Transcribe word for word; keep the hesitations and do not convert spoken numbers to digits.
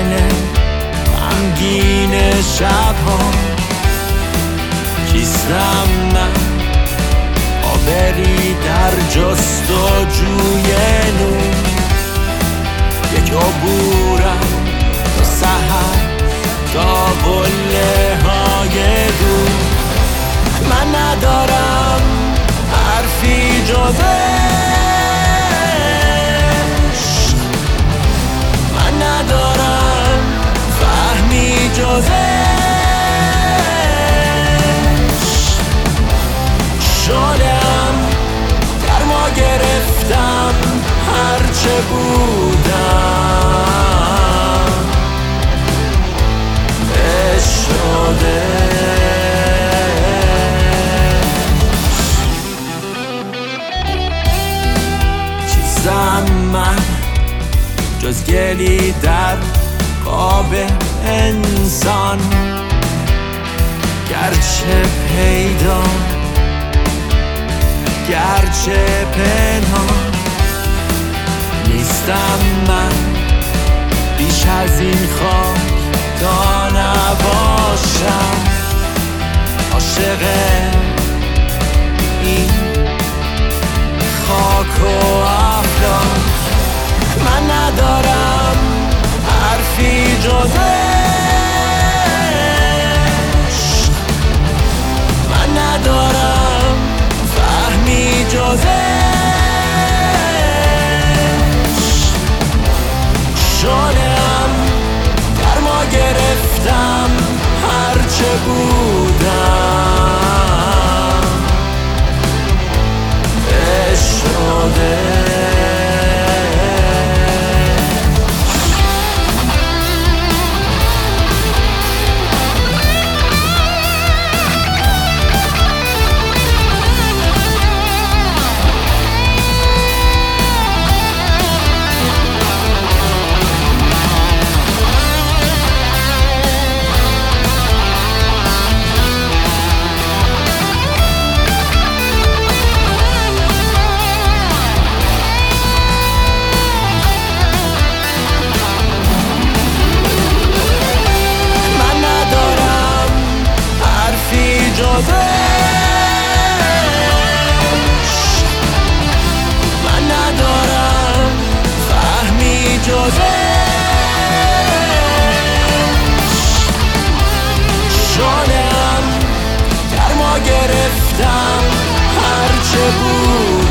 ساکن غمگین شبها. کیستم من آبری در جستجوی نور، یک عبورم تا سحر تا قله های دور. من ندارم حرفی جز عشق، من ندارم فهمی جز عشق. شدم گرما گرفتم هرچه بودم، عشق شده. چیزم من جز گلی در قاب انسان، گرچه پیدا گرچه پنهان. نیستم من بیش از این خاک تا نباشم عاشق این خاک و افلاک. من ندارم حرفی جز عشق، من ندارم فهمی جز عشق. شدم گرما گرفتم هرچه بودم، عشق شده. جز عشق، من ندارم فهمی جز عشق. شدم گرما گرفتم هرچه بود.